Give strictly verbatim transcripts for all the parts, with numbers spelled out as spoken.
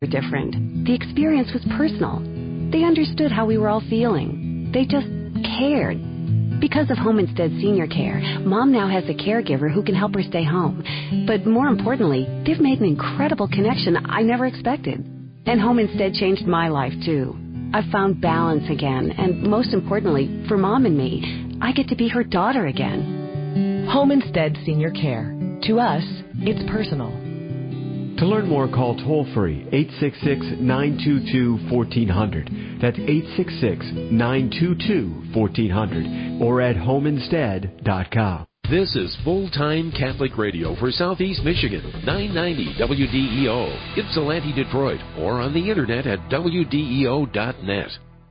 different. The experience was personal. They understood how we were all feeling. They just cared. Because of Home Instead Senior Care, Mom now has a caregiver who can help her stay home. But more importantly, they've made an incredible connection I never expected. And Home Instead changed my life, too. I've found balance again, and most importantly, for Mom and me, I get to be her daughter again. Home Instead Senior Care. To us, it's personal. To learn more, call toll-free eight six six, nine two two, one four zero zero. That's eight six six, nine two two, one four zero zero or at home instead dot com. This is full-time Catholic radio for Southeast Michigan, nine ninety W D E O, Ypsilanti, Detroit, or on the internet at W D E O dot net.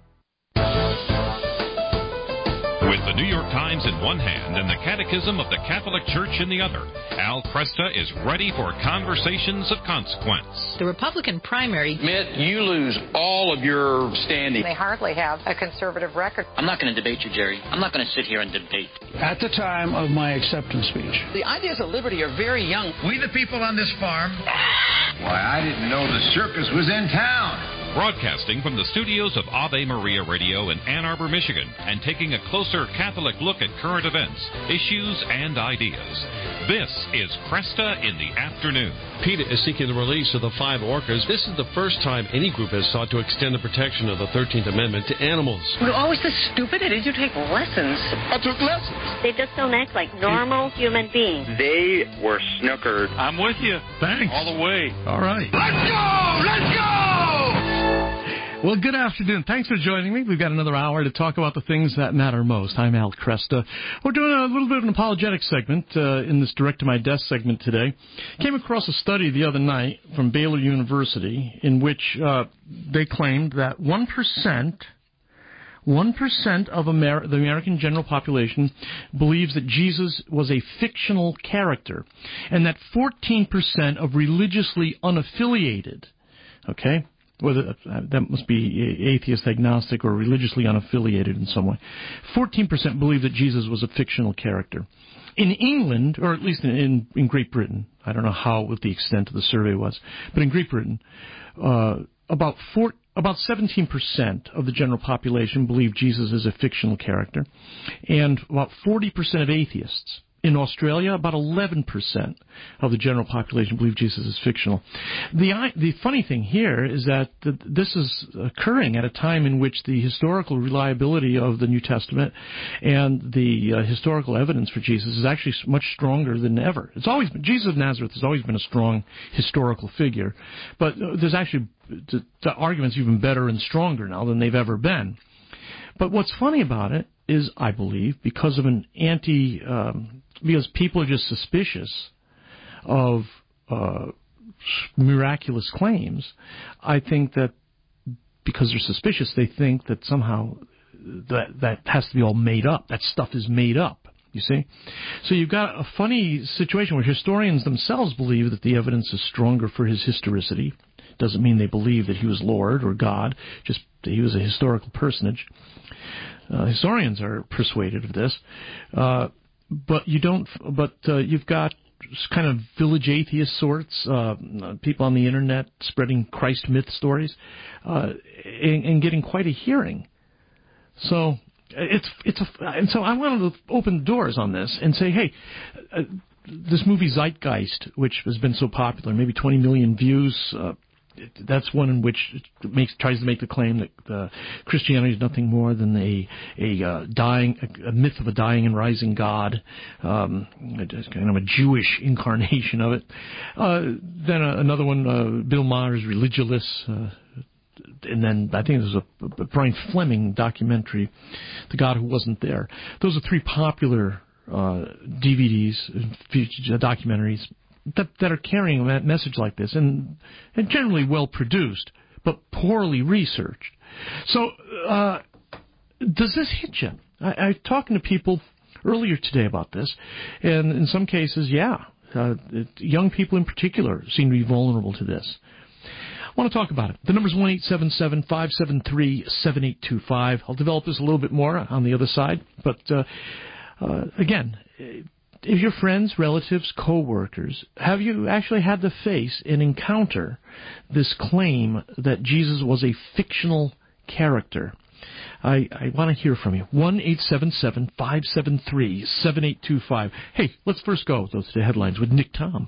With the New York Times in one hand and the Catechism of the Catholic Church in the other, Al Kresta is ready for conversations of consequence. The Republican primary. Mitt, you lose all of your standing. They hardly have a conservative record. I'm not going to debate you, Jerry. I'm not going to sit here and debate. At the time of my acceptance speech. The ideas of liberty are very young. We the people on this farm. Why, I didn't know the circus was in town. Broadcasting from the studios of Ave Maria Radio in Ann Arbor, Michigan, and taking a closer Catholic look at current events, issues, and ideas. This is Kresta in the Afternoon. PETA is seeking the release of the five orcas. This is the first time any group has sought to extend the protection of the thirteenth Amendment to animals. You're always this stupid. Did you take lessons? I took lessons. They just don't act like normal human beings. They were snookered. I'm with you. Thanks. All the way. All right. Let's go! Let's go! Well, good afternoon. Thanks for joining me. We've got another hour to talk about the things that matter most. I'm Al Kresta. We're doing a little bit of an apologetic segment uh, in this Direct to My Desk segment today. Came across a study the other night from Baylor University in which uh, they claimed that one percent one percent of Amer- the American general population believes that Jesus was a fictional character, and that fourteen percent of religiously unaffiliated, okay, whether that must be atheist, agnostic, or religiously unaffiliated in some way, fourteen percent believe that Jesus was a fictional character. In England, or at least in, in Great Britain, I don't know how, what the extent of the survey was, but in Great Britain, uh, about four, about seventeen percent of the general population believe Jesus is a fictional character, and about forty percent of atheists. In Australia, about eleven percent of the general population believe Jesus is fictional. The the funny thing here is that this is occurring at a time in which the historical reliability of the New Testament and the uh, historical evidence for Jesus is actually much stronger than ever. It's always been, Jesus of Nazareth has always been a strong historical figure, but there's actually the, the argument's even better and stronger now than they've ever been. But what's funny about it is, I believe, because of an anti, um, because people are just suspicious of uh, miraculous claims, I think that because they're suspicious, they think that somehow that that has to be all made up. That stuff is made up, you see? So you've got a funny situation where historians themselves believe that the evidence is stronger for his historicity. Doesn't mean they believe that he was Lord or God, just that he was a historical personage. Uh, historians are persuaded of this, uh, but you don't. But uh, you've got kind of village atheist sorts, uh, people on the internet spreading Christ myth stories, uh, and, and getting quite a hearing. So it's it's a, and so I wanted to open the doors on this and say, hey, uh, this movie Zeitgeist, which has been so popular, maybe twenty million views. Uh, That's one in which it makes tries to make the claim that uh, Christianity is nothing more than a a uh, dying a, a myth of a dying and rising God, um, kind of a Jewish incarnation of it. Uh, then uh, another one, uh, Bill Maher's Religulous, uh, and then I think there's a, a Brian Fleming documentary, The God Who Wasn't There. Those are three popular uh, D V Ds, uh, documentaries. That, that are carrying a message like this, and, and generally well produced, but poorly researched. So, uh, does this hit you? I, I was talking to people earlier today about this, and in some cases, yeah, uh, it, young people in particular seem to be vulnerable to this. I want to talk about it. The number is one eight seven seven, five seven three, seven eight two five. I'll develop this a little bit more on the other side, but uh, uh, again, if your friends, relatives, co-workers, have you actually had to face and encounter this claim that Jesus was a fictional character? I, I want to hear from you. one eight seven seven, five seven three, seven eight two five. Hey, let's first go to the headlines with Nick Tom.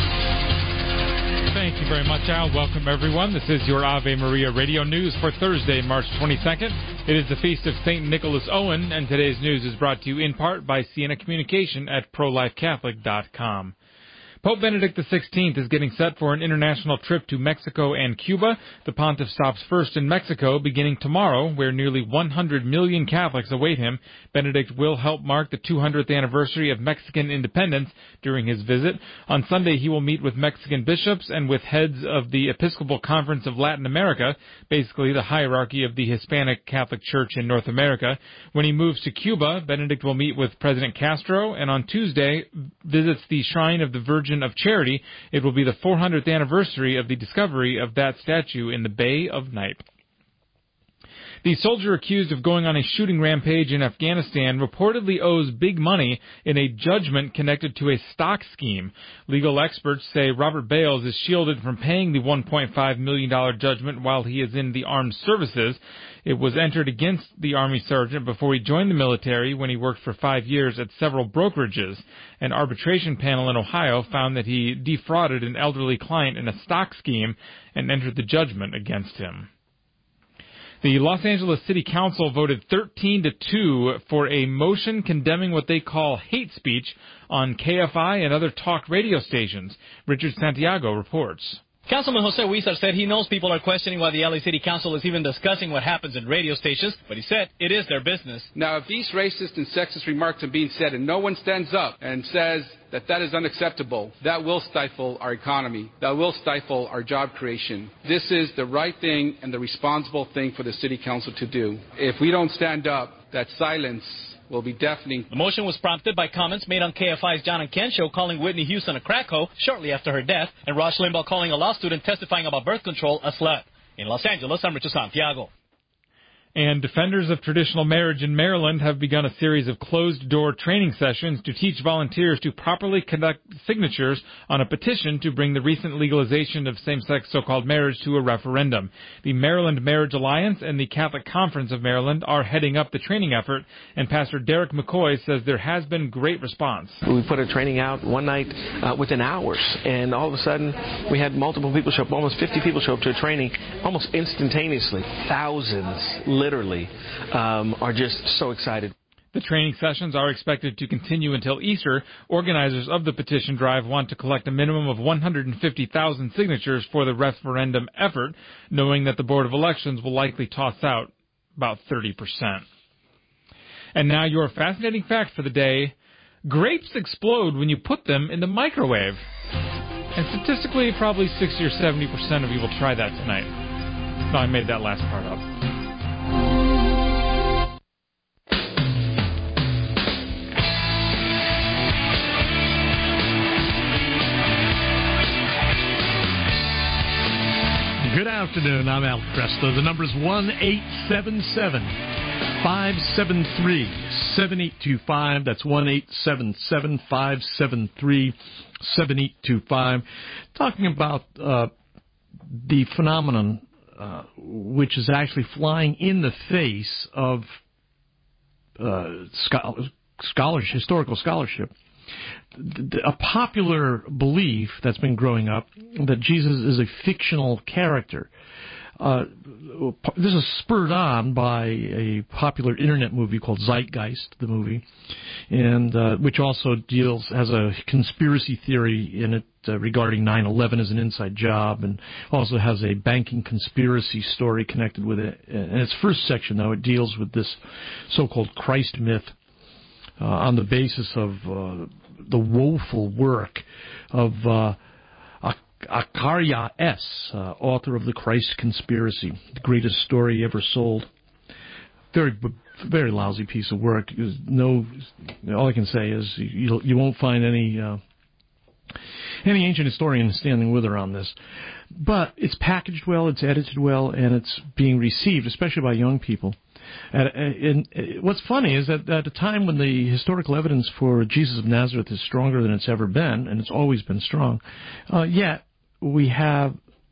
Thank you very much, Al. Welcome, everyone. This is your Ave Maria Radio News for Thursday, March twenty-second. It is the feast of Saint Nicholas Owen, and today's news is brought to you in part by Siena Communication at pro life catholic dot com. Pope Benedict the sixteenth is getting set for an international trip to Mexico and Cuba. The pontiff stops first in Mexico beginning tomorrow, where nearly one hundred million Catholics await him. Benedict will help mark the two hundredth anniversary of Mexican independence during his visit. On Sunday, he will meet with Mexican bishops and with heads of the Episcopal Conference of Latin America, basically the hierarchy of the Hispanic Catholic Church in North America. When he moves to Cuba, Benedict will meet with President Castro, and on Tuesday visits the Shrine of the Virgin of Charity. It will be the four hundredth anniversary of the discovery of that statue in the Bay of Nipe. The soldier accused of going on a shooting rampage in Afghanistan reportedly owes big money in a judgment connected to a stock scheme. Legal experts say Robert Bales is shielded from paying the one point five million dollars judgment while he is in the armed services. It was entered against the Army sergeant before he joined the military when he worked for five years at several brokerages. An arbitration panel in Ohio found that he defrauded an elderly client in a stock scheme and entered the judgment against him. The Los Angeles City Council voted thirteen to two for a motion condemning what they call hate speech on K F I and other talk radio stations. Richard Santiago reports. Councilman Jose Huizar said he knows people are questioning why the L A City Council is even discussing what happens in radio stations, but he said it is their business. Now, if these racist and sexist remarks are being said and no one stands up and says that that is unacceptable, that will stifle our economy. That will stifle our job creation. This is the right thing and the responsible thing for the City Council to do. If we don't stand up, that silence will be deafening. The motion was prompted by comments made on K F I's John and Ken show calling Whitney Houston a crack hoe shortly after her death, and Rush Limbaugh calling a law student testifying about birth control a slut. In Los Angeles, I'm Richard Santiago. And defenders of traditional marriage in Maryland have begun a series of closed-door training sessions to teach volunteers to properly conduct signatures on a petition to bring the recent legalization of same-sex so-called marriage to a referendum. The Maryland Marriage Alliance and the Catholic Conference of Maryland are heading up the training effort, and Pastor Derek McCoy says there has been great response. We put a training out one night uh, within hours, and all of a sudden we had multiple people show up, almost fifty people show up to a training almost instantaneously. Thousands literally um, are just so excited. The training sessions are expected to continue until Easter. Organizers of the petition drive want to collect a minimum of one hundred fifty thousand signatures for the referendum effort, knowing that the Board of Elections will likely toss out about thirty percent. And now your fascinating fact for the day. Grapes explode when you put them in the microwave. And statistically, probably sixty or seventy percent of you will try that tonight. No, I made that last part up. Good afternoon. I'm Al Kresta. The number is one eight seven seven, five seven three, seven eight two five. That's one eight seven seven, five seven three, seven eight two five. Talking about uh, the phenomenon uh, which is actually flying in the face of uh, scholarship, historical scholarship. A popular belief that's been growing up that Jesus is a fictional character. Uh, this is spurred on by a popular internet movie called Zeitgeist, the movie, and uh, which also deals has a conspiracy theory in it uh, regarding nine eleven as an inside job, and also has a banking conspiracy story connected with it. In its first section, though, it deals with this so-called Christ myth uh, on the basis of uh, the woeful work of uh, Acharia S., uh, author of The Christ Conspiracy, the greatest story ever sold. Very, very lousy piece of work. No, all I can say is you, you won't find any uh, any ancient historian standing with her on this. But it's packaged well, it's edited well, and it's being received, especially by young people. And, and, and what's funny is that at a time when the historical evidence for Jesus of Nazareth is stronger than it's ever been, and it's always been strong, uh, yet we have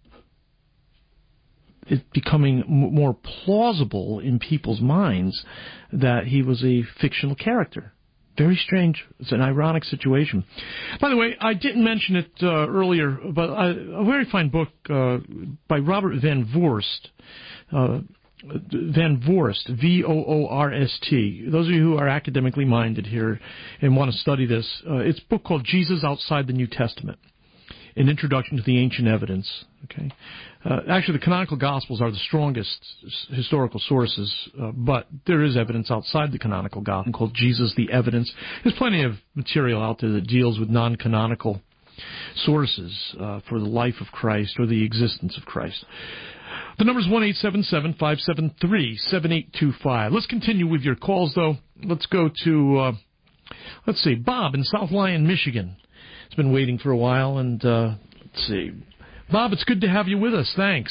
it becoming m- more plausible in people's minds that he was a fictional character. Very strange. It's an ironic situation. By the way, I didn't mention it uh, earlier, but I, a very fine book uh, by Robert Van Voorst. Uh, Van Voorst, V O O R S T. Those of you who are academically minded here and want to study this, uh, it's a book called Jesus Outside the New Testament, An Introduction to the Ancient Evidence. Okay, uh, actually, the canonical Gospels are the strongest historical sources, uh, but there is evidence outside the canonical Gospel called Jesus the Evidence. There's plenty of material out there that deals with non-canonical sources uh, for the life of Christ or the existence of Christ. The number is one eight seven seven, five seven three, seven eight two five. Let's continue with your calls, though. Let's go to, uh, let's see, Bob in South Lyon, Michigan. It's been waiting for a while, and uh, let's see. Bob, it's good to have you with us. Thanks.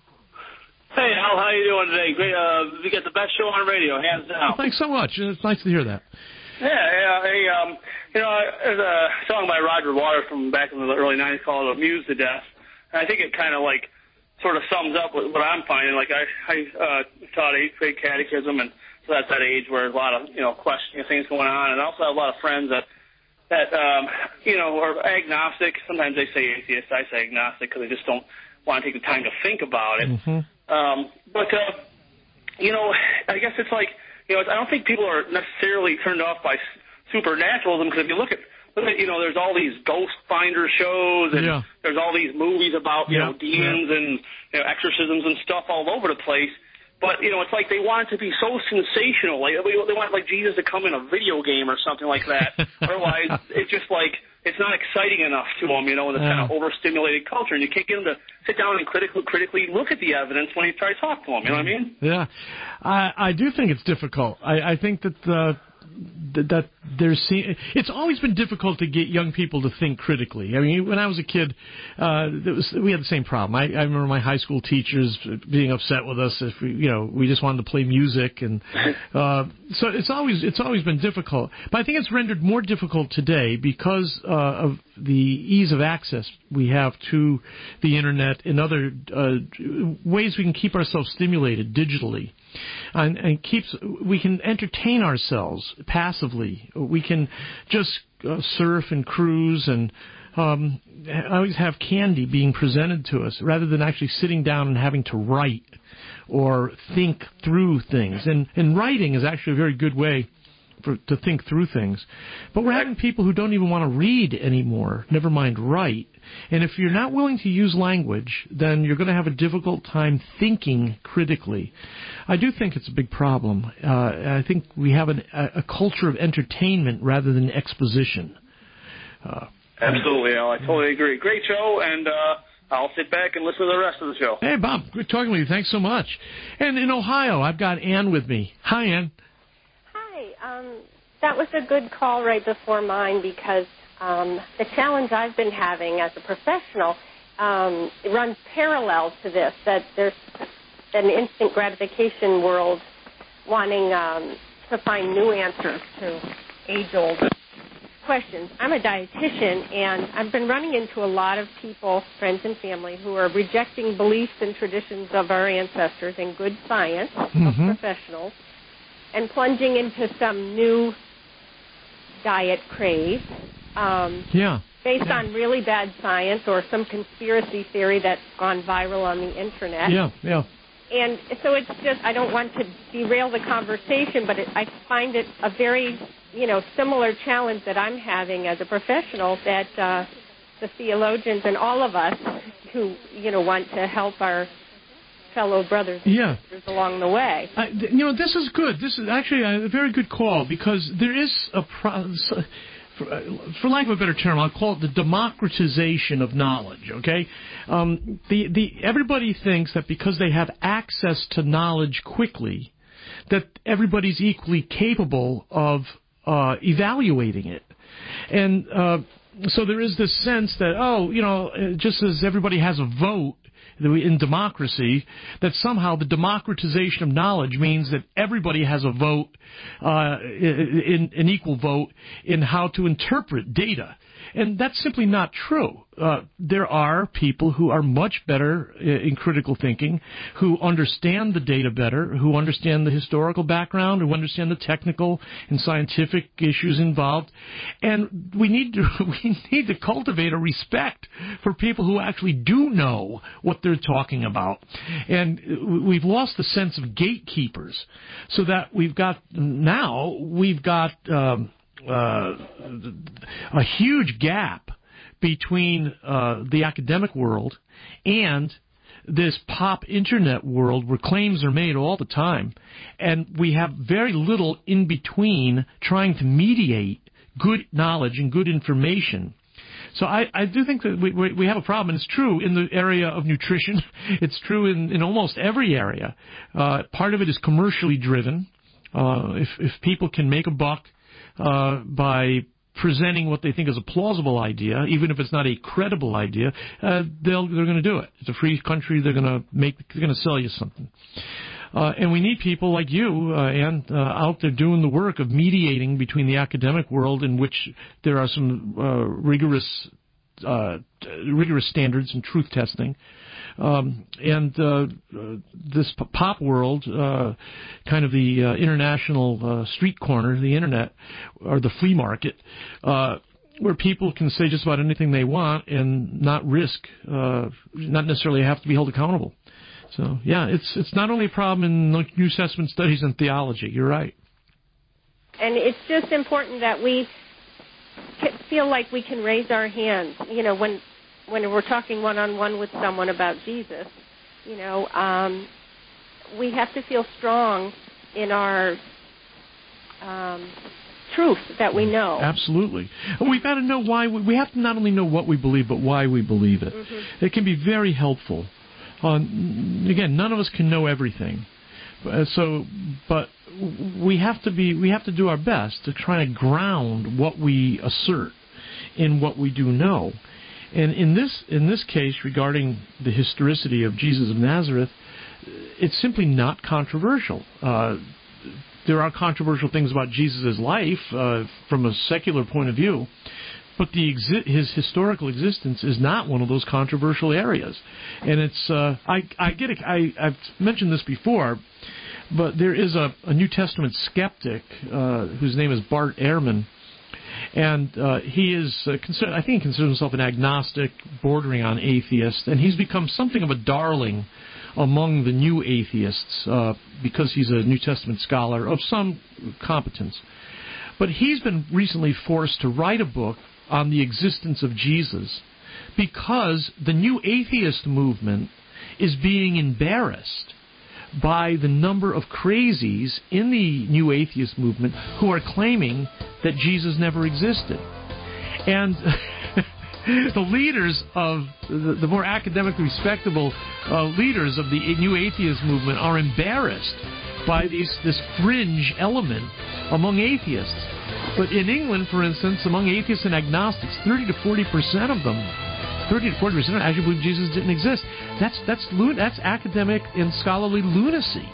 Hey, Al, how you doing today? Great. Uh, we got the best show on radio, hands down. Well, thanks so much. It's nice to hear that. Yeah, yeah. Hey, um, you know, there's a song by Roger Waters from back in the early nineties called "Amused to Death," and I think it kind of like sort of sums up what, what I'm finding. Like I, I uh, taught eighth grade catechism, and so that's that age where there's a lot of you know questioning things going on, and I also have a lot of friends that. that, um, you know, are agnostic. Sometimes they say atheist. I say agnostic because they just don't want to take the time to think about it. Mm-hmm. Um, but, uh, you know, I guess it's like, you know, I don't think people are necessarily turned off by supernaturalism because if you look at, look at, you know, there's all these ghost finder shows and yeah. there's all these movies about, you yeah. know, demons yeah. and you know, exorcisms and stuff all over the place. But, you know, it's like they want it to be so sensational. Like they want, like, Jesus to come in a video game or something like that. Otherwise, it's just like, it's not exciting enough to them, you know, in this yeah. kind of overstimulated culture. And you can't get them to sit down and critically, critically look at the evidence when you try to talk to them. You know what I mean? Yeah. I, I do think it's difficult. I, I think that uh, that, that there's it's always been difficult to get young people to think critically. I mean, when I was a kid, uh, there was, we had the same problem. I, I remember my high school teachers being upset with us if we, you know, we just wanted to play music, and uh, so it's always it's always been difficult. But I think it's rendered more difficult today because uh, of the ease of access we have to the internet and other uh, ways we can keep ourselves stimulated digitally. And, and keeps we can entertain ourselves passively. We can just uh, surf and cruise and um, always have candy being presented to us rather than actually sitting down and having to write or think through things. And, and writing is actually a very good way for, to think through things. But we're having people who don't even want to read anymore, never mind write. And if you're not willing to use language, then you're going to have a difficult time thinking critically. I do think it's a big problem. Uh, I think we have an, a, a culture of entertainment rather than exposition. Uh, Absolutely, Al. I totally agree. Great show, and uh, I'll sit back and listen to the rest of the show. Hey, Bob. Good talking with you. Thanks so much. And in Ohio, I've got Ann with me. Hi, Ann. Hi. Um, that was a good call right before mine because um, the challenge I've been having as a professional um, it runs parallel to this, that there's an instant gratification world wanting um, to find new answers to age-old questions. I'm a dietitian, and I've been running into a lot of people, friends and family, who are rejecting beliefs and traditions of our ancestors and good science mm-hmm. of professionals and plunging into some new diet craze um, yeah. based yeah. on really bad science or some conspiracy theory that's gone viral on the Internet. Yeah, yeah. And so it's just, I don't want to derail the conversation, but it, I find it a very, you know, similar challenge that I'm having as a professional that uh, the theologians and all of us who, you know, want to help our fellow brothers and yeah. sisters along the way. I, you know, this is good. This is actually a very good call because there is a pro- For, for lack of a better term, I'll call it the democratization of knowledge, okay? Um, the, the, everybody thinks that because they have access to knowledge quickly, that everybody's equally capable of uh, evaluating it. And uh, so there is this sense that, oh, you know, just as everybody has a vote, in democracy, that somehow the democratization of knowledge means that everybody has a vote, uh, in an equal vote in how to interpret data. And that's simply not true. Uh, there are people who are much better in critical thinking, who understand the data better, who understand the historical background, who understand the technical and scientific issues involved. And we need to we need to cultivate a respect for people who actually do know what they're talking about. And we've lost the sense of gatekeepers, so that we've got now we've got um, uh, a huge gap between uh, the academic world and this pop internet world where claims are made all the time, and we have very little in between trying to mediate good knowledge and good information. So I, I do think that we, we have a problem, and it's true in the area of nutrition. It's true in, in almost every area. Uh, part of it is commercially driven. Uh, if, if people can make a buck uh, by presenting what they think is a plausible idea, even if it's not a credible idea, uh, they'll, they're going to do it. It's a free country. They're going to make. They're going to sell you something. Uh, and we need people like you, uh, and uh, out there doing the work of mediating between the academic world, in which there are some uh, rigorous, uh, rigorous standards and truth testing, um, and uh, uh, this pop world, uh, kind of the uh, international uh, street corner, the internet, or the flea market, uh, where people can say just about anything they want and not risk, uh, not necessarily have to be held accountable. So, yeah, it's it's not only a problem in New Testament studies and theology. You're right. And it's just important that we feel like we can raise our hands. You know, when when we're talking one-on-one with someone about Jesus, you know, um, we have to feel strong in our um, truth that we know. Absolutely. We've got to know why. We, we have to not only know what we believe, but why we believe it. Mm-hmm. It can be very helpful. Uh, again, none of us can know everything, uh, so but we have to be we have to do our best to try to ground what we assert in what we do know. And in this in this case, regarding the historicity of Jesus of Nazareth, it's simply not controversial. Uh, there are controversial things about Jesus' life uh, from a secular point of view. But the exi- his historical existence is not one of those controversial areas, and it's uh, I I get it. I I've mentioned this before, but there is a, a New Testament skeptic uh, whose name is Bart Ehrman, and uh, he is uh, consider- I think he considers himself an agnostic, bordering on atheist, and he's become something of a darling among the new atheists uh, because he's a New Testament scholar of some competence. But he's been recently forced to write a book on the existence of Jesus because the new atheist movement is being embarrassed by the number of crazies in the new atheist movement who are claiming that Jesus never existed. And the leaders of the, the more academically respectable uh, leaders of the new atheist movement are embarrassed by these, this fringe element among atheists. But in England, for instance, among atheists and agnostics, thirty to forty percent of them, thirty to forty percent actually believe Jesus didn't exist. That's that's that's academic and scholarly lunacy.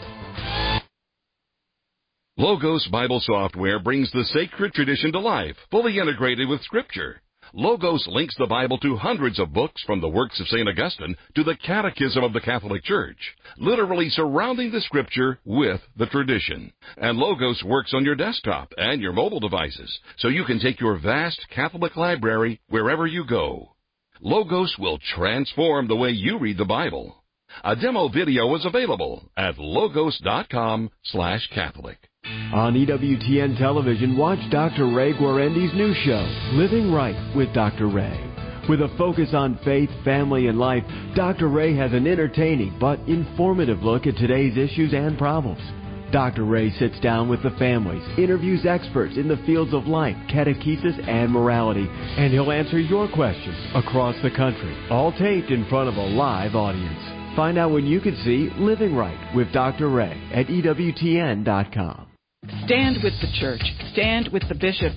Logos Bible Software brings the sacred tradition to life, fully integrated with Scripture. Logos links the Bible to hundreds of books, from the works of Saint Augustine to the Catechism of the Catholic Church, literally surrounding the Scripture with the tradition. And Logos works on your desktop and your mobile devices, so you can take your vast Catholic library wherever you go. Logos will transform the way you read the Bible. A demo video is available at logos.com slash Catholic. On E W T N television, watch Doctor Ray Guarendi's new show, Living Right with Doctor Ray. With a focus on faith, family, and life, Doctor Ray has an entertaining but informative look at today's issues and problems. Doctor Ray sits down with the families, interviews experts in the fields of life, catechesis, and morality, and he'll answer your questions across the country, all taped in front of a live audience. Find out when you can see Living Right with Doctor Ray at E W T N dot com. Stand with the church. Stand with the bishops.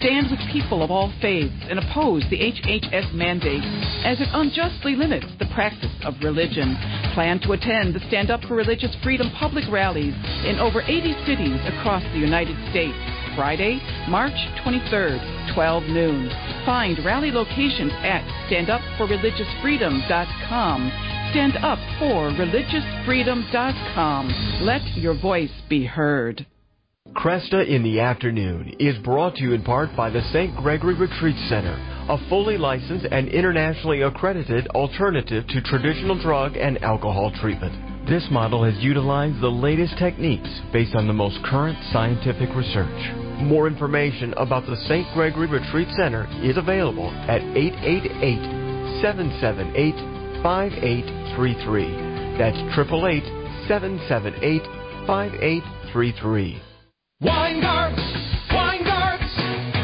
Stand with people of all faiths and oppose the H H S mandate as it unjustly limits the practice of religion. Plan to attend the Stand Up for Religious Freedom public rallies in over eighty cities across the United States. Friday, March twenty-third, twelve noon. Find rally locations at stand up for religious freedom dot com. stand up for religious freedom dot com. Let your voice be heard. Cresta in the Afternoon is brought to you in part by the Saint Gregory Retreat Center, a fully licensed and internationally accredited alternative to traditional drug and alcohol treatment. This model has utilized the latest techniques based on the most current scientific research. More information about the Saint Gregory Retreat Center is available at eight eight eight, seven seven eight, five eight three three. That's eight eight eight, seven seven eight, five eight three three. Weingarts, Weingarts,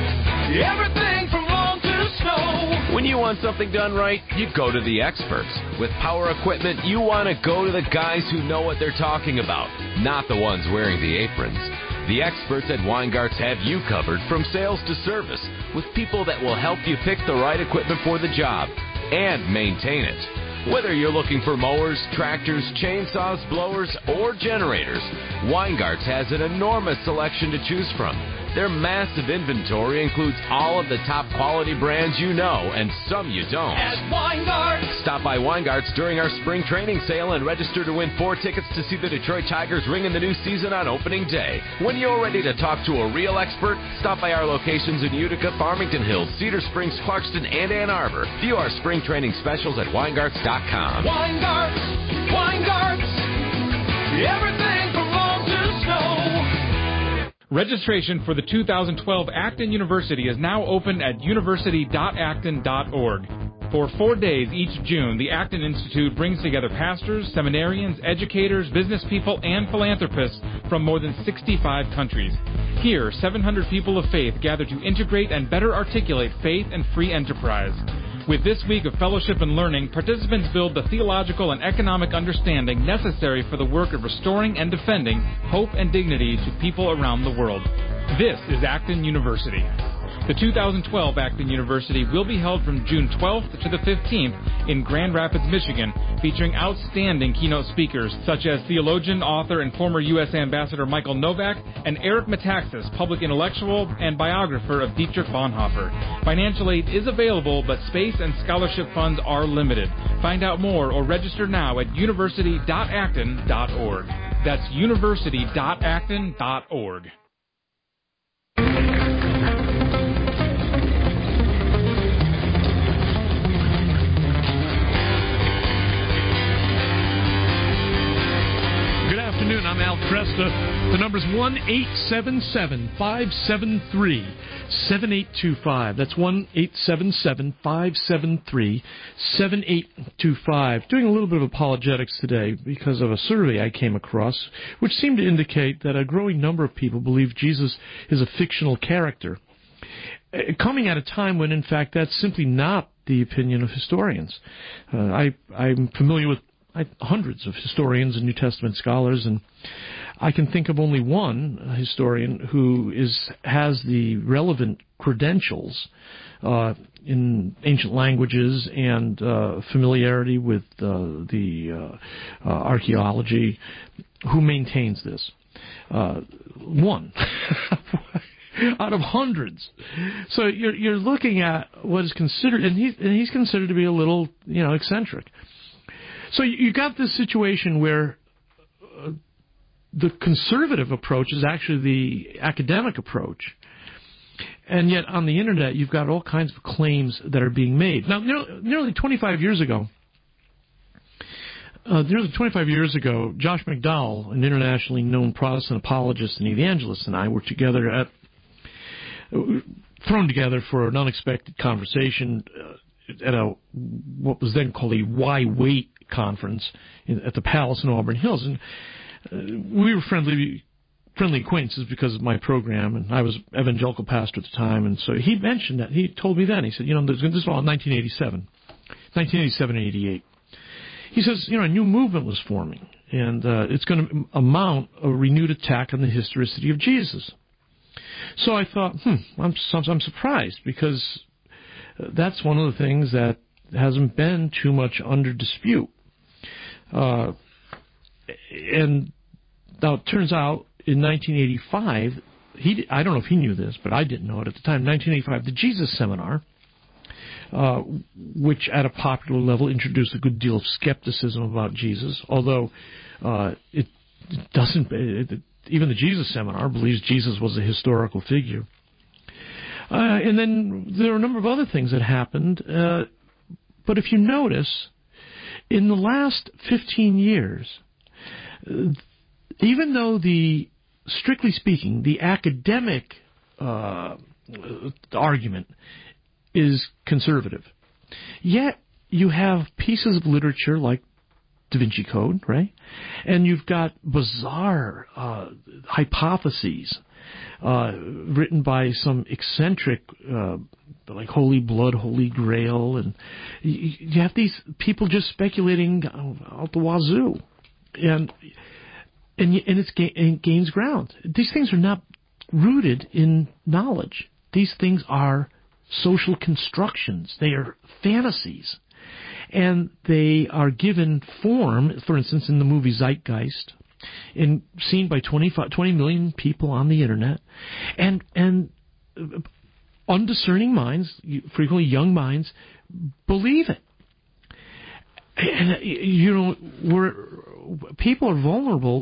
everything from lawn to snow. When you want something done right, you go to the experts. With power equipment, you want to go to the guys who know what they're talking about, not the ones wearing the aprons. The experts at Weingarts have you covered from sales to service with people that will help you pick the right equipment for the job and maintain it. Whether you're looking for mowers, tractors, chainsaws, blowers, or generators, Weingarts has an enormous selection to choose from. Their massive inventory includes all of the top quality brands you know and some you don't. At Weingarts. Stop by Weingarts during our spring training sale and register to win four tickets to see the Detroit Tigers ring in the new season on opening day. When you're ready to talk to a real expert, stop by our locations in Utica, Farmington Hills, Cedar Springs, Clarkston, and Ann Arbor. View our spring training specials at Weingarts dot com. Weingarts, Weingarts, everything from lawn to snow. Registration for the two thousand twelve Acton University is now open at university dot acton dot org. For four days each June, the Acton Institute brings together pastors, seminarians, educators, business people, and philanthropists from more than sixty-five countries. Here, seven hundred people of faith gather to integrate and better articulate faith and free enterprise. With this week of fellowship and learning, participants build the theological and economic understanding necessary for the work of restoring and defending hope and dignity to people around the world. This is Acton University. The two thousand twelve Acton University will be held from June twelfth to the fifteenth in Grand Rapids, Michigan, featuring outstanding keynote speakers such as theologian, author, and former U S Ambassador Michael Novak, and Eric Metaxas, public intellectual and biographer of Dietrich Bonhoeffer. Financial aid is available, but space and scholarship funds are limited. Find out more or register now at university dot acton dot org. That's university dot acton dot org. I'm Al Cresta. The number's one eight seven seven, five seven three, seven eight two five. That's one eight seven seven, five seven three, seven eight two five. Doing a little bit of apologetics today because of a survey I came across, which seemed to indicate that a growing number of people believe Jesus is a fictional character, coming at a time when, in fact, that's simply not the opinion of historians. Uh, I, I'm familiar with I, hundreds of historians and New Testament scholars, and I can think of only one historian who is has the relevant credentials uh, in ancient languages and uh, familiarity with uh, the uh, uh, archaeology, who maintains this. Uh, one. Out of hundreds. So you're you're looking at what is considered, and, he, and he's considered to be a little, you know, eccentric. So you got this situation where uh, the conservative approach is actually the academic approach, and yet on the Internet you've got all kinds of claims that are being made. Now, nearly twenty-five years ago, uh, nearly twenty-five years ago, Josh McDowell, an internationally known Protestant apologist and evangelist, and I were together at, thrown together for an unexpected conversation uh, at a what was then called a Why Wait conference in, at the Palace in Auburn Hills, and uh, we were friendly friendly acquaintances because of my program, and I was evangelical pastor at the time, and so he mentioned that. He told me then, he said, you know, this was all in nineteen eighty-seven, nineteen eighty-seven and eighty-eight. He says, you know, a new movement was forming, and uh, it's going to amount a renewed attack on the historicity of Jesus. So I thought, hmm, I'm, I'm surprised, because that's one of the things that hasn't been too much under dispute. Uh, and now it turns out in nineteen eighty-five, he, I don't know if he knew this, but I didn't know it at the time, nineteen eighty-five, the Jesus Seminar, uh, which at a popular level introduced a good deal of skepticism about Jesus, although uh, it doesn't, it, even the Jesus Seminar believes Jesus was a historical figure. Uh, and then there are a number of other things that happened. Uh, but if you notice, in the last fifteen years, uh, even though the, strictly speaking, the academic uh, argument is conservative, yet you have pieces of literature like Da Vinci Code, right? And you've got bizarre uh, hypotheses uh, written by some eccentric, uh, like Holy Blood, Holy Grail, and you, you have these people just speculating out the wazoo, and and, and it's ga- and it gains ground. These things are not rooted in knowledge. These things are social constructions. They are fantasies. And they are given form, for instance, in the movie Zeitgeist, in, seen by twenty-five, twenty million people on the Internet. And, and undiscerning minds, frequently young minds, believe it. And, you know, we're, people are vulnerable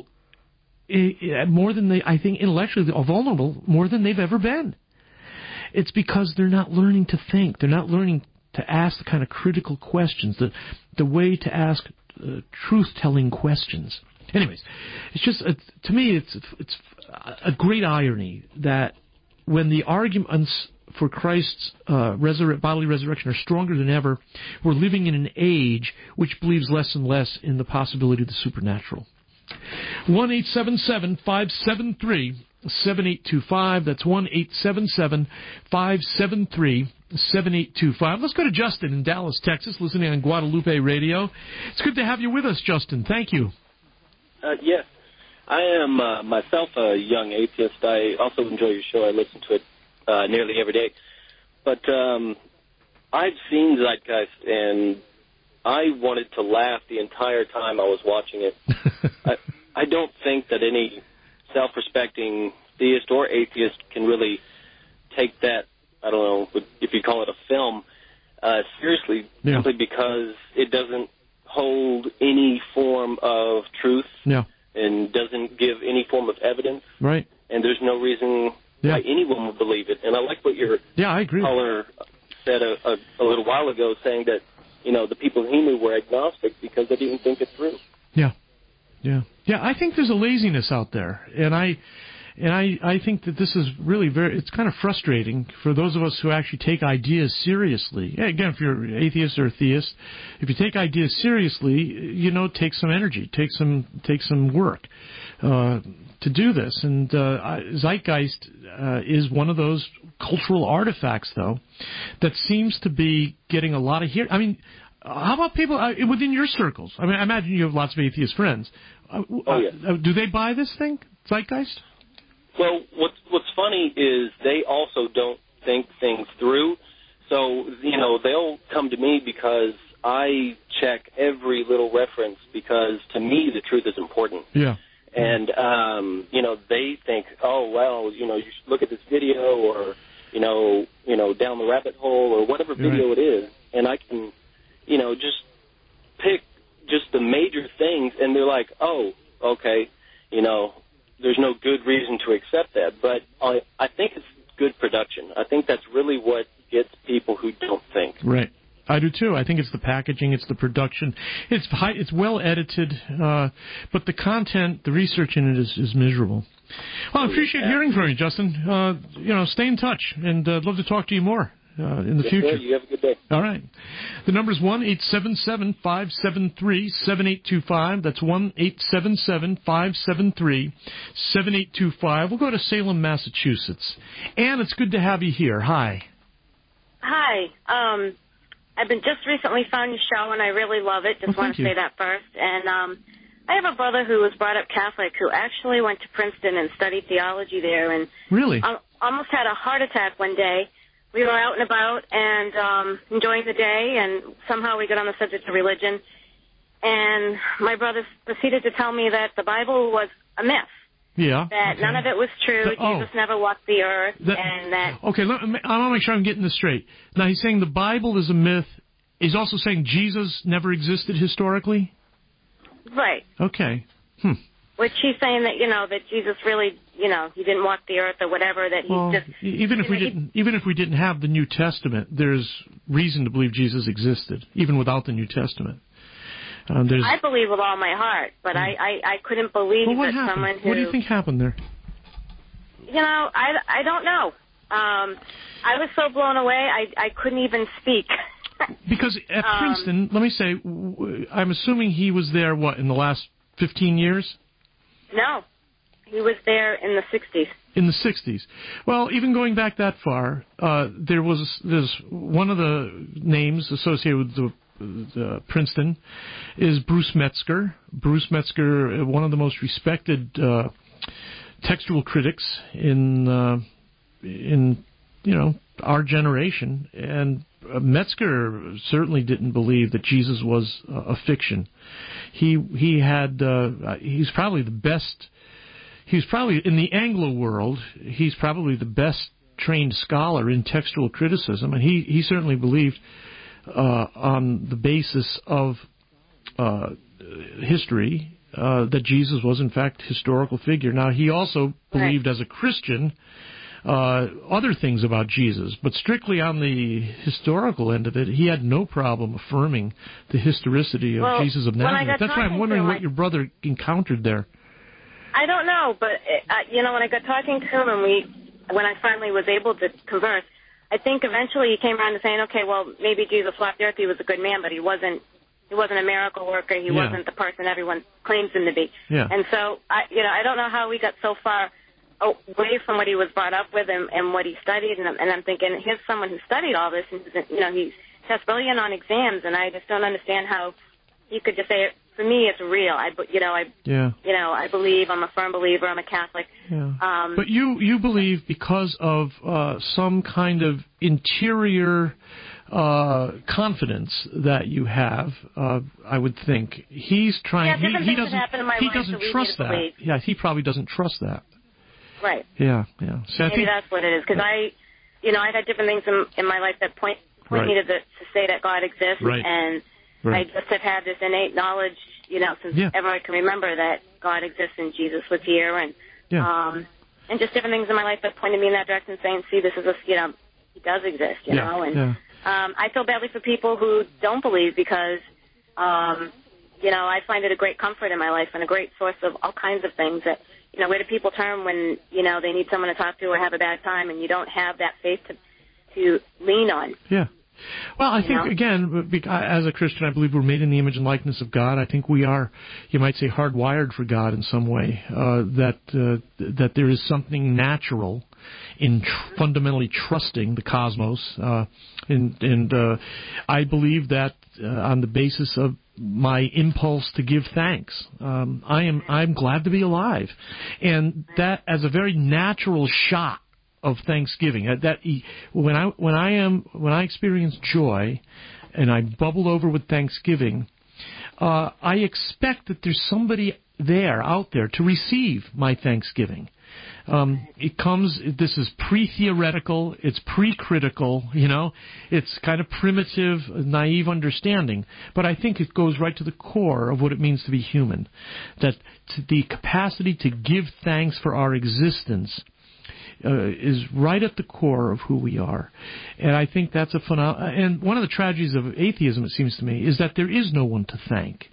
more than they, I think, intellectually are vulnerable more than they've ever been. It's because they're not learning to think. They're not learning to ask the kind of critical questions, the the way to ask uh, truth-telling questions. Anyways, it's just, uh, to me, it's it's a great irony that when the arguments for Christ's uh, resur- bodily resurrection are stronger than ever, we're living in an age which believes less and less in the possibility of the supernatural. one eight seven seven, five seven three, seven eight two five. That's one eight seven seven, five seven three, seven eight two five. Let's go to Justin in Dallas, Texas, listening on Guadalupe Radio. It's good to have you with us, Justin. Thank you. Uh, yes. I am uh, myself a young atheist. I also enjoy your show. I listen to it uh, nearly every day. But um, I've seen Zeitgeist, and I wanted to laugh the entire time I was watching it. I, I don't think that any self-respecting theist or atheist can really take that, I don't know if you call it a film, uh, seriously, yeah. simply because it doesn't hold any form of truth yeah. and doesn't give any form of evidence. Right. And there's no reason yeah. why anyone would believe it. And I like what your yeah, I agree. caller said a, a, a little while ago, saying that, you know, the people he knew were agnostic because they didn't think it through. Yeah. Yeah. Yeah, I think there's a laziness out there. And I and I, I think that this is really very, it's kind of frustrating for those of us who actually take ideas seriously. Yeah, again, if you're atheist or theist, if you take ideas seriously, you know, take some energy, take some take some work uh, to do this. And uh, Zeitgeist uh, is one of those cultural artifacts, though, that seems to be getting a lot of hear. I mean, how about people uh, within your circles? I mean, I imagine you have lots of atheist friends. Uh, oh, yeah. uh, do they buy this thing, Zeitgeist? Well, what's, what's funny is they also don't think things through. So, you know, they'll come to me because I check every little reference because, to me, the truth is important. Yeah. And, um, you know, they think, oh, well, you know, you should look at this video or, you know, you know, down the rabbit hole or whatever video right. it is. And I can, you know, just pick just the major things, and they're like, oh, okay, you know, there's no good reason to accept that. But I, I think it's good production. I think that's really what gets people who don't think. Right. I do too. I think it's the packaging, it's the production. It's high, it's well edited, uh, but the content, the research in it is, is miserable. Well, I appreciate yeah. hearing from you, Justin. Uh, you know, stay in touch, and uh, I'd love to talk to you more uh, in the yes, future. Sir. You have a good day. All right. The number is one eight seven seven, five seven three, seven eight two five. That's one eight seven seven, five seven three, seven eight two five. We'll go to Salem, Massachusetts. Ann, it's good to have you here. Hi. Hi. Um, I've been just recently found your show, and I really love it. Just well, want to you. say that first. And um, I have a brother who was brought up Catholic who actually went to Princeton and studied theology there. And really? Uh, almost had a heart attack one day. We were out and about and um, enjoying the day, and somehow we got on the subject of religion. And my brother proceeded to tell me that the Bible was a myth. Yeah. That okay. none of it was true. The, oh, Jesus never walked the earth, that, and that. Okay, let, I want to make sure I'm getting this straight. Now he's saying the Bible is a myth. He's also saying Jesus never existed historically. Right. Okay. Hmm. Which he's saying that you know that Jesus really you know he didn't walk the earth or whatever. That he well, just even if we didn't even if we didn't have the New Testament, there's reason to believe Jesus existed even without the New Testament. Um, I believe with all my heart, but hmm. I, I, I couldn't believe well, what that happened? someone who... What do you think happened there? You know, I, I don't know. Um, I was so blown away, I, I couldn't even speak. Because at um, Princeton, let me say, I'm assuming he was there, what, in the last fifteen years? No. He was there in the sixties. In the sixties. Well, even going back that far, uh, there was there's one of the names associated with the Uh, Princeton is Bruce Metzger. Bruce Metzger, one of the most respected uh, textual critics in uh, in you know our generation, and uh, Metzger certainly didn't believe that Jesus was uh, a fiction. He he had uh, he's probably the best. He's probably in the Anglo world. He's probably the best trained scholar in textual criticism, and he he certainly believed. Uh, on the basis of uh, history, uh, that Jesus was in fact a historical figure. Now, he also believed right. as a Christian uh, other things about Jesus, but strictly on the historical end of it, he had no problem affirming the historicity of well, Jesus of Nazareth. That's why I'm wondering what I, your brother encountered there. I don't know, but uh, you know, when I got talking to him and we, when I finally was able to converse, I think eventually he came around to saying, okay, well, maybe Jesus walked the earth. He was a good man, but he wasn't. He wasn't a miracle worker. He yeah. wasn't the person everyone claims him to be. Yeah. And so, I, you know, I don't know how we got so far away from what he was brought up with and, and what he studied. And, and I'm thinking, here's someone who studied all this, and you know, he's tests brilliant on exams, and I just don't understand how you could just say, for me, it's real. I, you know, I, yeah. you know, I believe. I'm a firm believer. I'm a Catholic. Yeah. Um, but you, you believe because of uh, some kind of interior uh, confidence that you have. Uh, I would think he's trying. Yeah, different he, he things doesn't. happen in my he life doesn't to trust that. Believe. Yeah, he probably doesn't trust that. Right. Yeah, yeah. So Maybe I think, that's what it is. Because I, you know, I've had different things in, in my life that point point right. me to, the, to say that God exists, right. and right. I just have had this innate knowledge, you know, since yeah. ever I can remember that God exists and Jesus was here, and yeah. um, and just different things in my life that pointed me in that direction, saying, see, this is a, you know, he does exist, you yeah. know, and yeah. um, I feel badly for people who don't believe because, um, you know, I find it a great comfort in my life and a great source of all kinds of things that, you know, where do people turn when, you know, they need someone to talk to or have a bad time and you don't have that faith to to lean on. Yeah. Well, I you think, know? again, as a Christian, I believe we're made in the image and likeness of God. I think we are, you might say, hardwired for God in some way, uh, that uh, that there is something natural in tr- fundamentally trusting the cosmos. Uh, and and uh, I believe that uh, on the basis of my impulse to give thanks. Um, I am I'm glad to be alive. And that as a very natural shot of Thanksgiving, that when I when I am when I experience joy, and I bubble over with Thanksgiving, uh, I expect that there's somebody there out there to receive my Thanksgiving. Um, it comes. This is pre-theoretical. It's pre-critical. You know, it's kind of primitive, naive understanding. But I think it goes right to the core of what it means to be human. That to the capacity to give thanks for our existence Uh, is right at the core of who we are. And I think that's a phenomenon. And one of the tragedies of atheism, it seems to me, is that there is no one to thank.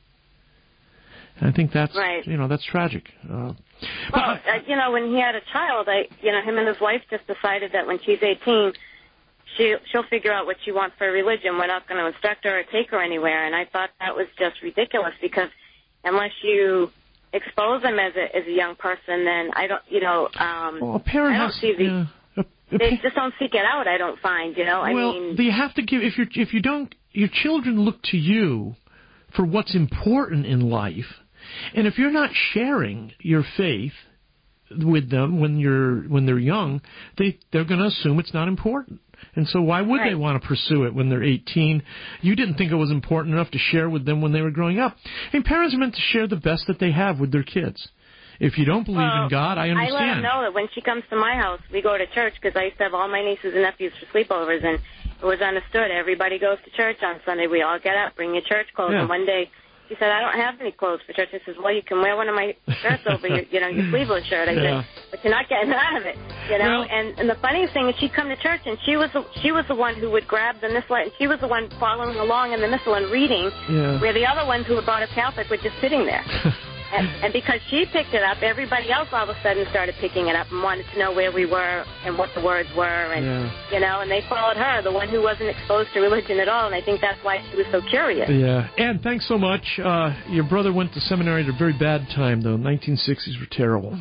And I think that's, right. you know, that's tragic. Uh, well, uh, you know, when he had a child, I, you know, him and his wife just decided that when she's eighteen, she, she'll figure out what she wants for religion. We're not going to instruct her or take her anywhere. And I thought that was just ridiculous because unless you expose them as a as a young person, then I don't, you know, um, well, a parent I don't has, see the. Yeah, a, a they pa- just don't seek it out. I don't find, you know. I well, mean, you have to give if you if you don't, your children look to you for what's important in life, and if you're not sharing your faith, with them when you're when they're young, they they're going to assume it's not important. And so why would right. they want to pursue it when they're eighteen? You didn't think it was important enough to share with them when they were growing up. And parents are meant to share the best that they have with their kids. If you don't believe well, in God, I understand. I let them know that when she comes to my house, we go to church because I used to have all my nieces and nephews for sleepovers, and it was understood. Everybody goes to church on Sunday. We all get up, bring your church clothes. Yeah. And one day she said, I don't have any clothes for church. I said, well, you can wear one of my shirts over your, you know, your sleeveless shirt. I yeah. said, but you're not getting out of it, you know. Well, and, and the funniest thing is she'd come to church, and she was the, she was the one who would grab the missal, and she was the one following along in the missal and reading, yeah. where the other ones who were brought up Catholic were just sitting there. And, and because she picked it up, everybody else all of a sudden started picking it up and wanted to know where we were and what the words were, and yeah. you know, and they followed her, the one who wasn't exposed to religion at all, and I think that's why she was so curious. Yeah. Ann, thanks so much. Uh, your brother went to seminary at a very bad time, though. nineteen sixties were terrible.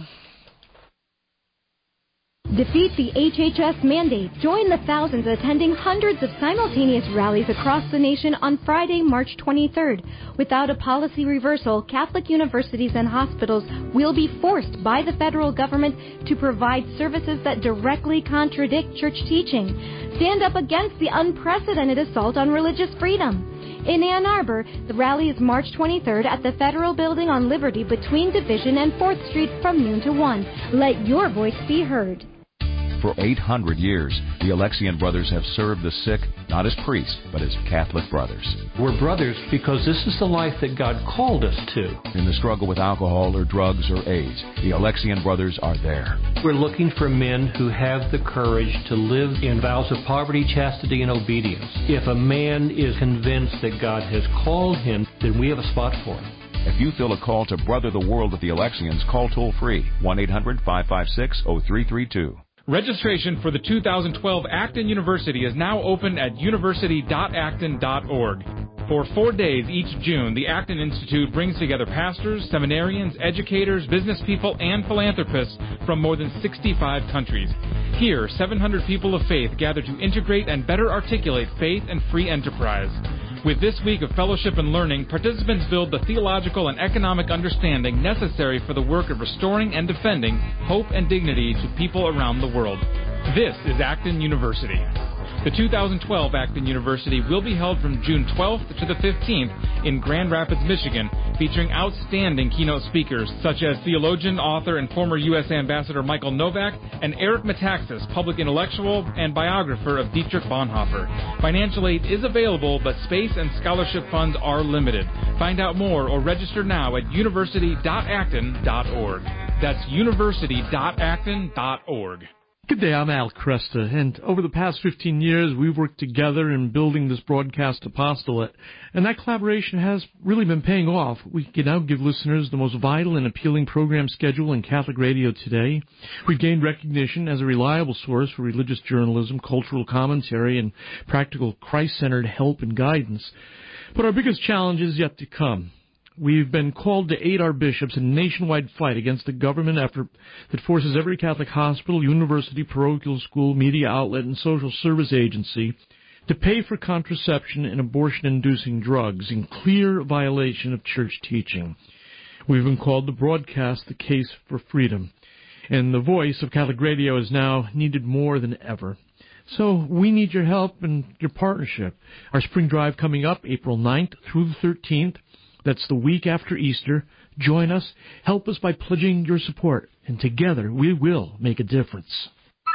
Defeat the H H S mandate. Join the thousands attending hundreds of simultaneous rallies across the nation on Friday, March twenty-third. Without a policy reversal, Catholic universities and hospitals will be forced by the federal government to provide services that directly contradict church teaching. Stand up against the unprecedented assault on religious freedom. In Ann Arbor, the rally is March twenty-third at the Federal Building on Liberty between Division and fourth Street from noon to one. Let your voice be heard. For eight hundred years, the Alexian brothers have served the sick, not as priests, but as Catholic brothers. We're brothers because this is the life that God called us to. In the struggle with alcohol or drugs or AIDS, the Alexian brothers are there. We're looking for men who have the courage to live in vows of poverty, chastity, and obedience. If a man is convinced that God has called him, then we have a spot for him. If you feel a call to brother the world with the Alexians, call toll-free one eight hundred five five six oh three three two. Registration for the two thousand twelve Acton University is now open at university dot acton dot org. For four days each June, the Acton Institute brings together pastors, seminarians, educators, business people, and philanthropists from more than sixty-five countries. Here, seven hundred people of faith gather to integrate and better articulate faith and free enterprise. With this week of fellowship and learning, participants build the theological and economic understanding necessary for the work of restoring and defending hope and dignity to people around the world. This is Acton University. The two thousand twelve Acton University will be held from June twelfth to the fifteenth in Grand Rapids, Michigan, featuring outstanding keynote speakers such as theologian, author, and former U S Ambassador Michael Novak, and Eric Metaxas, public intellectual and biographer of Dietrich Bonhoeffer. Financial aid is available, but space and scholarship funds are limited. Find out more or register now at university dot acton dot org. That's university dot acton dot org. Good day, I'm Al Cresta, and over the past fifteen years, we've worked together in building this broadcast apostolate, and that collaboration has really been paying off. We can now give listeners the most vital and appealing program schedule in Catholic radio today. We've gained recognition as a reliable source for religious journalism, cultural commentary, and practical Christ-centered help and guidance. But our biggest challenge is yet to come. We've been called to aid our bishops in a nationwide fight against a government effort that forces every Catholic hospital, university, parochial school, media outlet, and social service agency to pay for contraception and abortion-inducing drugs in clear violation of church teaching. We've been called to broadcast the case for freedom, and the voice of Catholic radio is now needed more than ever. So we need your help and your partnership. Our spring drive coming up April ninth through the thirteenth. That's the week after Easter. Join us. Help us by pledging your support, and together we will make a difference.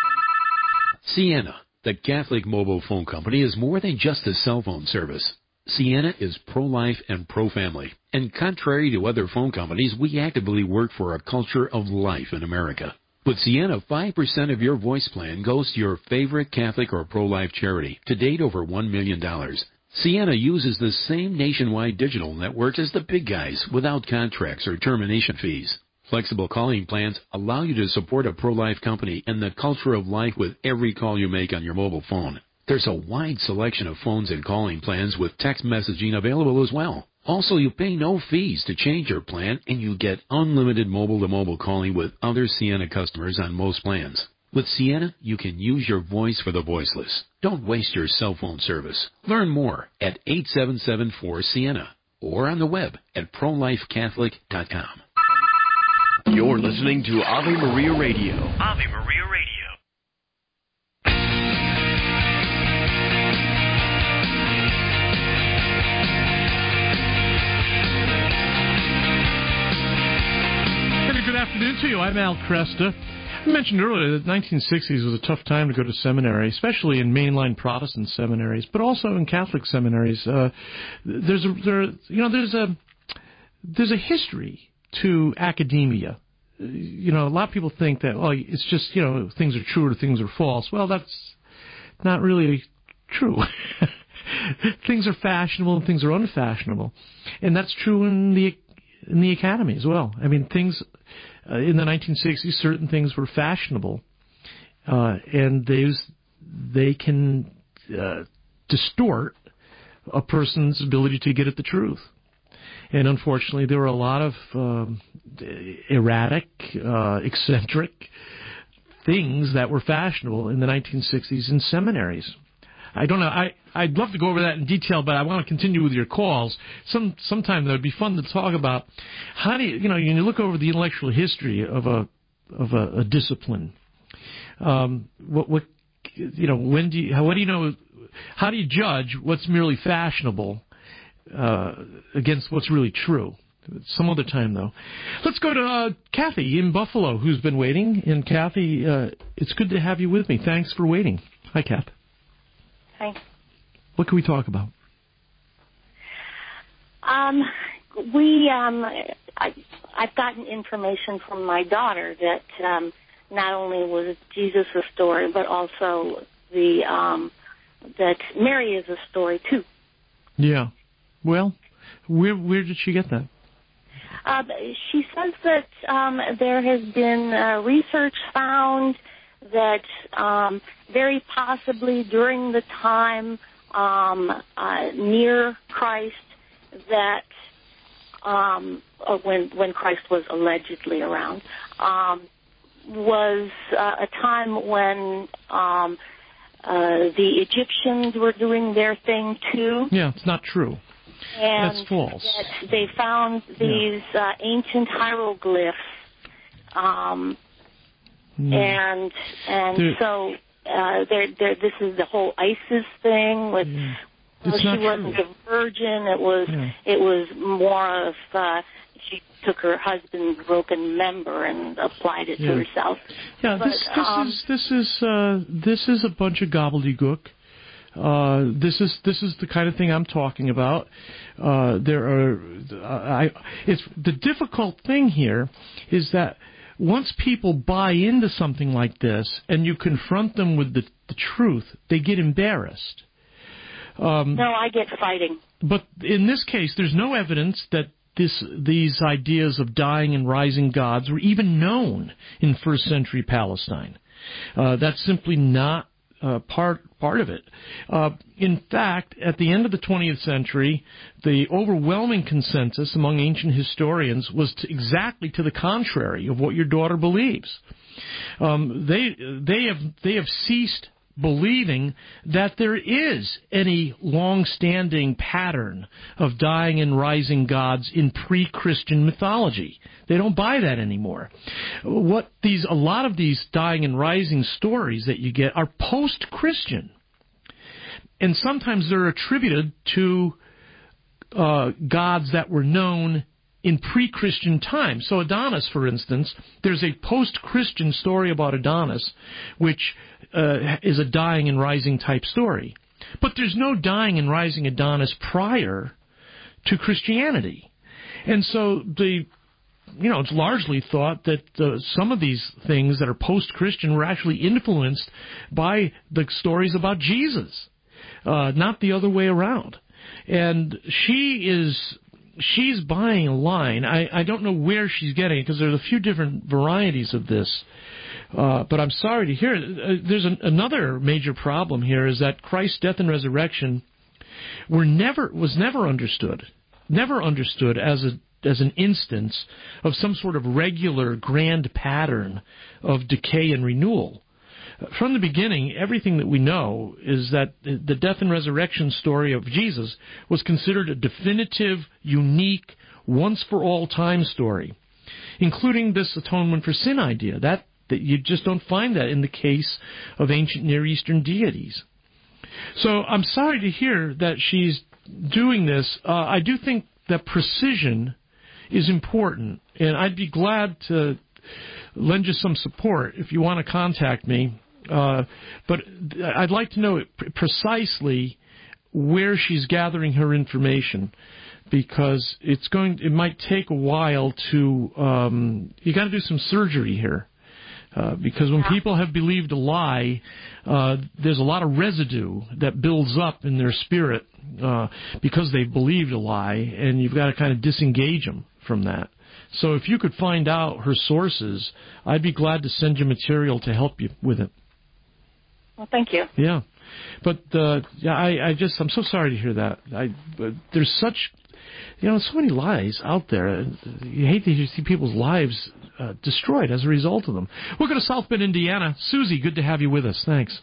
Sienna, the Catholic mobile phone company, is more than just a cell phone service. Sienna is pro-life and pro-family. And contrary to other phone companies, we actively work for a culture of life in America. With Sienna, five percent of your voice plan goes to your favorite Catholic or pro-life charity, to date over one million dollars. Sienna uses the same nationwide digital network as the big guys without contracts or termination fees. Flexible calling plans allow you to support a pro-life company and the culture of life with every call you make on your mobile phone. There's a wide selection of phones and calling plans with text messaging available as well. Also, you pay no fees to change your plan, and you get unlimited mobile-to-mobile calling with other Sienna customers on most plans. With Sienna, you can use your voice for the voiceless. Don't waste your cell phone service. Learn more at eight seven seven four Sienna or on the web at pro life catholic dot com. You're listening to Ave Maria Radio. Ave Maria Radio. Hey, good afternoon to you. I'm Al Cresta. I mentioned earlier that the nineteen sixties was a tough time to go to seminary, especially in mainline Protestant seminaries, but also in Catholic seminaries. Uh, there's a, there, you know, there's a there's a history to academia. You know, a lot of people think that, well, it's just, you know, things are true or things are false. Well, that's not really true. Things are fashionable and things are unfashionable, and that's true in the in the academy as well. I mean, things uh, in the nineteen sixties, certain things were fashionable, uh, and those they can uh, distort a person's ability to get at the truth. And unfortunately, there were a lot of um, erratic, uh, eccentric things that were fashionable in the nineteen sixties in seminaries. I don't know. I, I'd love to go over that in detail, but I want to continue with your calls. Some sometime that would be fun to talk about. How do you, you know, you look over the intellectual history of a of a, a discipline. Um, what what you know? When do you? How, what do you know? How do you judge what's merely fashionable uh, against what's really true? Some other time, though. Let's go to uh, Kathy in Buffalo, who's been waiting. And Kathy, uh, it's good to have you with me. Thanks for waiting. Hi, Kath. Hi. What can we talk about? Um, we, um, I, I've gotten information from my daughter that um, not only was Jesus a story, but also the um, that Mary is a story too. Yeah. Well, where where did she get that? Uh, she says that um, there has been uh, research found that um, very possibly during the time um, uh, near Christ, that um, uh, when when Christ was allegedly around, um, was uh, a time when um, uh, the Egyptians were doing their thing too. Yeah, it's not true. And that's false. That they found these yeah. uh, ancient hieroglyphs. Um, Mm. And and there, so uh, there, there, this is the whole ISIS thing. With yeah. well, she wasn't true. a virgin. It was yeah. it was more of uh, she took her husband's broken member and applied it yeah. to herself. Yeah, but, this this um, is this is uh, this is a bunch of gobbledygook. Uh, this is this is the kind of thing I'm talking about. Uh, there are uh, I. It's the difficult thing here is that. Once people buy into something like this and you confront them with the, the truth, they get embarrassed. Um, no, I get fighting. But in this case, there's no evidence that this, these ideas of dying and rising gods were even known in first century Palestine. Uh, that's simply not uh, part part of it. Uh, in fact, at the end of the twentieth century, the overwhelming consensus among ancient historians was to exactly to the contrary of what your daughter believes. Um, they they have they have ceased believing that there is any long-standing pattern of dying and rising gods in pre-Christian mythology. They don't buy that anymore. What these a lot of these dying and rising stories that you get are post-Christian, and sometimes they're attributed to uh, gods that were known in pre-Christian times. So Adonis, for instance, there's a post-Christian story about Adonis, which uh, is a dying and rising type story. But there's no dying and rising Adonis prior to Christianity. And so the, you know, it's largely thought that uh, some of these things that are post-Christian were actually influenced by the stories about Jesus, uh, not the other way around. And she is... She's buying a line. I, I don't know where she's getting it because there's a few different varieties of this. Uh, but I'm sorry to hear it. Uh, there's an, another major problem here is that Christ's death and resurrection were never was never understood, never understood as a as an instance of some sort of regular grand pattern of decay and renewal. From the beginning, everything that we know is that the death and resurrection story of Jesus was considered a definitive, unique, once-for-all time story. including this atonement for sin idea. That, that you just don't find that in the case of ancient Near Eastern deities. So I'm sorry to hear that she's doing this. Uh, I do think that precision is important, and I'd be glad to lend you some support if you want to contact me. Uh, but I'd like to know precisely where she's gathering her information, because it's going. It might take a while to. Um, you got to do some surgery here, uh, because when people have believed a lie, uh, there's a lot of residue that builds up in their spirit uh, because they've believed a lie, and you've got to kind of disengage them from that. So if you could find out her sources, I'd be glad to send you material to help you with it. Well, thank you. Yeah, but uh, yeah, I, I just I'm so sorry to hear that. I uh, there's such, you know, so many lies out there. You hate to see people's lives uh, destroyed as a result of them. We'll go to South Bend, Indiana. Susie, good to have you with us. Thanks.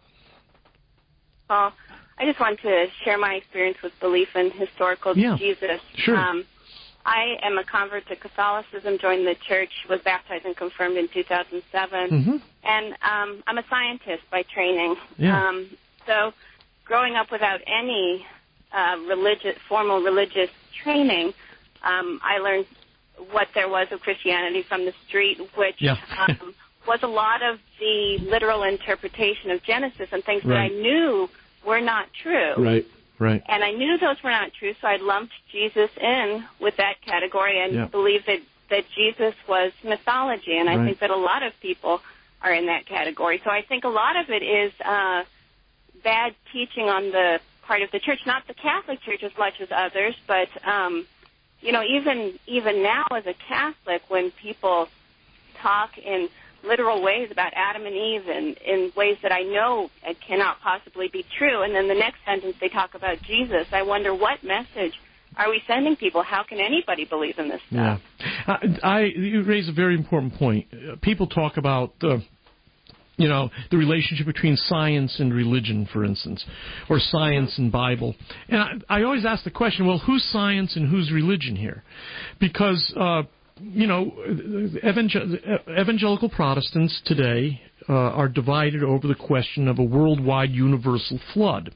Well, I just want to share my experience with belief in historical yeah. Jesus. Sure. Um, I am a convert to Catholicism, joined the church, was baptized and confirmed in two thousand seven, mm-hmm. and um, I'm a scientist by training. Yeah. Um, so growing up without any uh, religious, formal religious training, um, I learned what there was of Christianity from the street, which yeah. um, was a lot of the literal interpretation of Genesis and things Right. that I knew were not true. Right. Right. And I knew those were not true, so I lumped Jesus in with that category and yeah. believed that, that Jesus was mythology. And I Right. think that a lot of people are in that category. So I think a lot of it is uh, bad teaching on the part of the church, not the Catholic Church as much as others, but, um, you know, even even now as a Catholic, when people talk in literal ways about Adam and Eve and in ways that I know cannot possibly be true, and then the next sentence they talk about Jesus, I wonder what message are we sending people? How can anybody believe in this stuff? Yeah. I, I you raise a very important point. Uh, people talk about uh, you know, the relationship between science and religion, for instance, or science and Bible. And I, I always ask the question, well, who's science and who's religion here? Because uh you know, evangel- evangelical Protestants today uh, are divided over the question of a worldwide universal flood.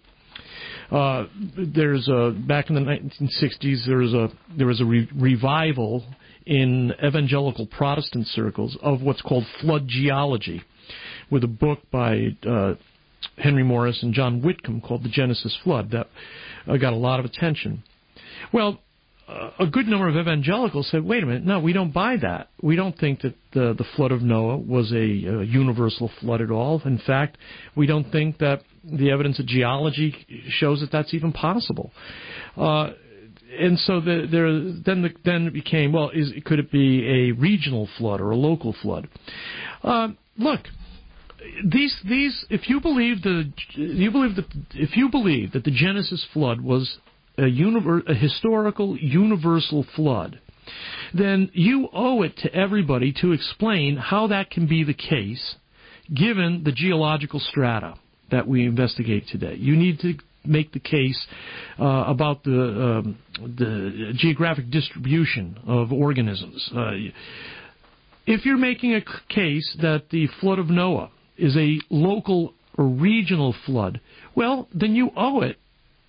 Uh, there's a back in the nineteen sixties, there was a there was a re- revival in evangelical Protestant circles of what's called flood geology, with a book by uh, Henry Morris and John Whitcomb called The Genesis Flood that uh, got a lot of attention. Well, Uh, a good number of evangelicals said, wait a minute, no, we don't buy that. We don't think that the, the flood of Noah was a, a universal flood at all. In fact, we don't think that the evidence of geology shows that that's even possible. Uh, and so the, there, then, the, then it became, well, is, could it be a regional flood or a local flood? Uh, look, these these if you believe the you believe that if you believe that the Genesis flood was A, univer- a historical universal flood, then you owe it to everybody to explain how that can be the case given the geological strata that we investigate today. You need to make the case uh, about the, um, the geographic distribution of organisms. Uh, if you're making a case that the flood of Noah is a local or regional flood, well, then you owe it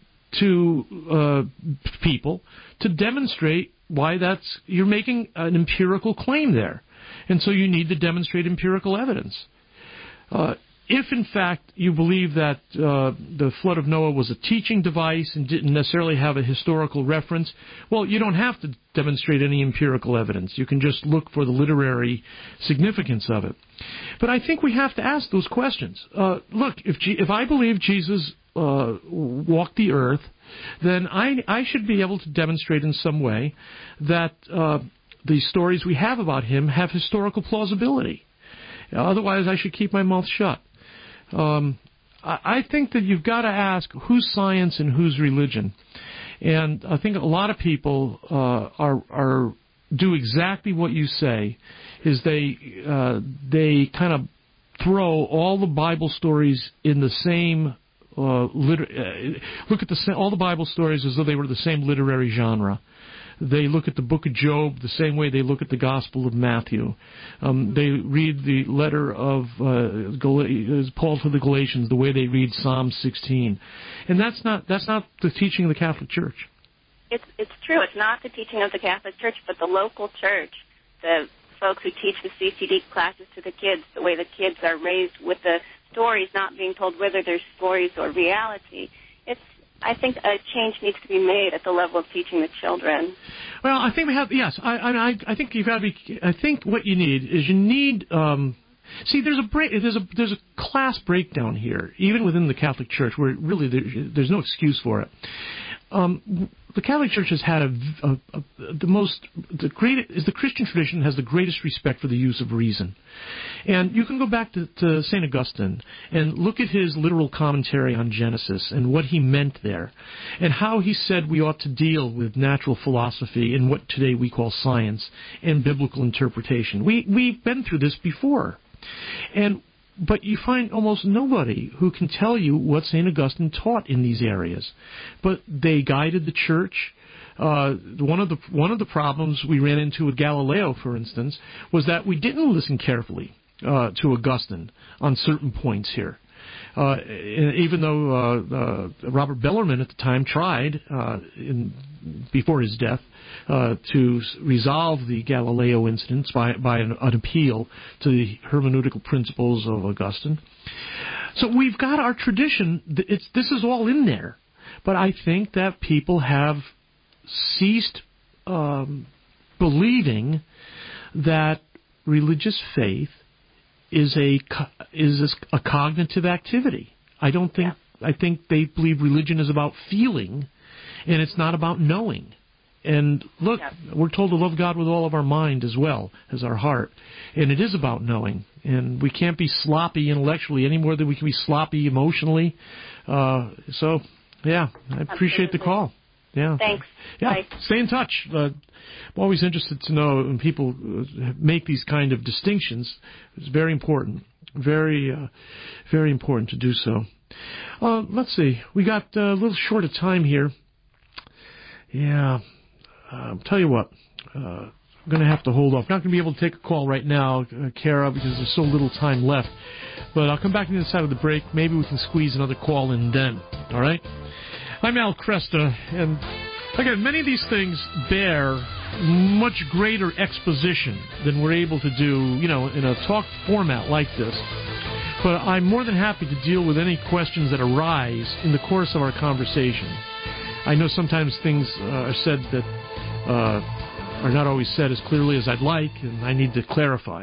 to uh, people to demonstrate why that's you're making an empirical claim there, and so you need to demonstrate empirical evidence. Uh, if in fact you believe that uh, the flood of Noah was a teaching device and didn't necessarily have a historical reference, well, you don't have to demonstrate any empirical evidence. You can just look for the literary significance of it. But I think we have to ask those questions. Uh, look, if G- if I believe Jesus Uh, walk the earth, then I, I should be able to demonstrate in some way that uh, the stories we have about him have historical plausibility. Otherwise, I should keep my mouth shut. Um, I, I think that you've got to ask who's science and who's religion. And I think a lot of people uh, are, are do exactly what you say, is they uh, they kind of throw all the Bible stories in the same Uh, liter- uh, look at the all the Bible stories as though they were the same literary genre. They look at the book of Job the same way they look at the Gospel of Matthew. Um, they read the letter of uh, Gal- Paul to the Galatians the way they read Psalm sixteen. And that's not that's not the teaching of the Catholic Church. It's it's true. It's not the teaching of the Catholic Church, but the local church, the folks who teach the C C D classes to the kids, the way the kids are raised with the stories not being told whether they're stories or reality. It's I think a change needs to be made at the level of teaching the children. Well, I think we have. Yes, I I, I think you've got to be. I think what you need is you need. Um, see, there's a break. There's a there's a class breakdown here, even within the Catholic Church, where really there, there's no excuse for it. Um, the Catholic Church has had a, a, a the most the great is the Christian tradition has the greatest respect for the use of reason, and you can go back to, to Saint Augustine and look at his literal commentary on Genesis and what he meant there, and how he said we ought to deal with natural philosophy and what today we call science and biblical interpretation. We we've been through this before, and. But you find almost nobody who can tell you what Saint Augustine taught in these areas. But they guided the church. Uh, one of the one of the problems we ran into with Galileo, for instance, was that we didn't listen carefully uh, to Augustine on certain points here. Uh, even though uh, uh, Robert Bellarmine at the time tried, uh, in, before his death, uh, to resolve the Galileo incidents by, by an, an appeal to the hermeneutical principles of Augustine. So we've got our tradition. It's, this is all in there. But I think that people have ceased um, believing that religious faith is a is a cognitive activity. I don't think yeah. I think they believe religion is about feeling, and it's not about knowing. And look, yeah. we're told to love God with all of our mind as well as our heart, and it is about knowing. And we can't be sloppy intellectually any more than we can be sloppy emotionally. Uh, so, yeah, I appreciate Absolutely. the call. Yeah. Thanks. Yeah. Bye. Stay in touch. Uh, I'm always interested to know when people make these kind of distinctions. It's very important. Very, uh, very important to do so. Uh, let's see. We got a little short of time here. Yeah. Uh, tell you what. Uh, I'm going to have to hold off. Not going to be able to take a call right now, uh, Kara, because there's so little time left. But I'll come back to the other side of the break. Maybe we can squeeze another call in then. All right? I'm Al Kresta, and again, many of these things bear much greater exposition than we're able to do, you know, in a talk format like this. But I'm more than happy to deal with any questions that arise in the course of our conversation. I know sometimes things uh, are said that uh, are not always said as clearly as I'd like, and I need to clarify.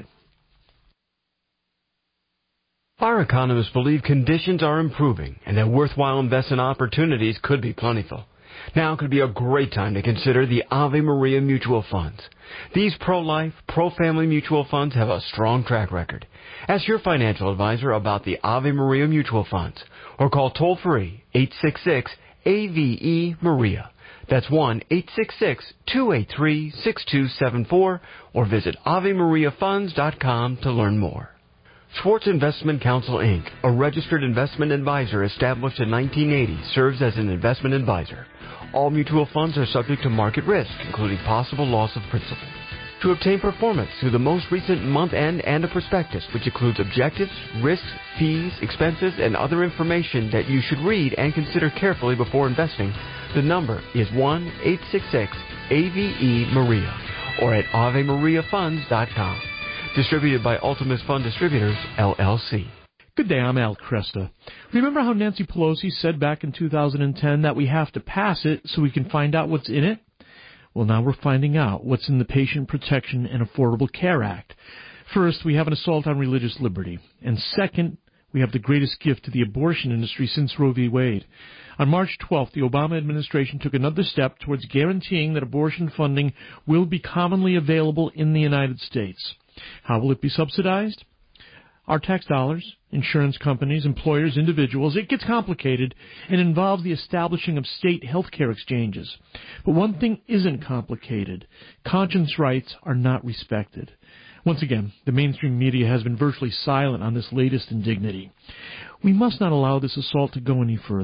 Our economists believe conditions are improving and that worthwhile investment opportunities could be plentiful. Now could be a great time to consider the Ave Maria mutual funds. These pro-life, pro-family mutual funds have a strong track record. Ask your financial advisor about the Ave Maria mutual funds or call toll-free eight six six A V E Maria. That's one eight six six, two eight three, six two seven four or visit ave maria funds dot com to learn more. Schwartz Investment Counsel, Incorporated, a registered investment advisor established in nineteen eighty, serves as an investment advisor. All mutual funds are subject to market risk, including possible loss of principal. To obtain performance through the most recent month-end and a prospectus, which includes objectives, risks, fees, expenses, and other information that you should read and consider carefully before investing, the number is one eight six six A V E Maria or at ave maria funds dot com. Distributed by Ultimus Fund Distributors, L L C. Good day, I'm Al Kresta. Remember how Nancy Pelosi said back in two thousand ten that we have to pass it so we can find out what's in it? Well, now we're finding out what's in the Patient Protection and Affordable Care Act. First, we have an assault on religious liberty. And second, we have the greatest gift to the abortion industry since Roe v. Wade. On March twelfth, the Obama administration took another step towards guaranteeing that abortion funding will be commonly available in the United States. How will it be subsidized? Our tax dollars, insurance companies, employers, individuals. It gets complicated and involves the establishing of state health care exchanges. But one thing isn't complicated. Conscience rights are not respected. Once again, the mainstream media has been virtually silent on this latest indignity. We must not allow this assault to go any further.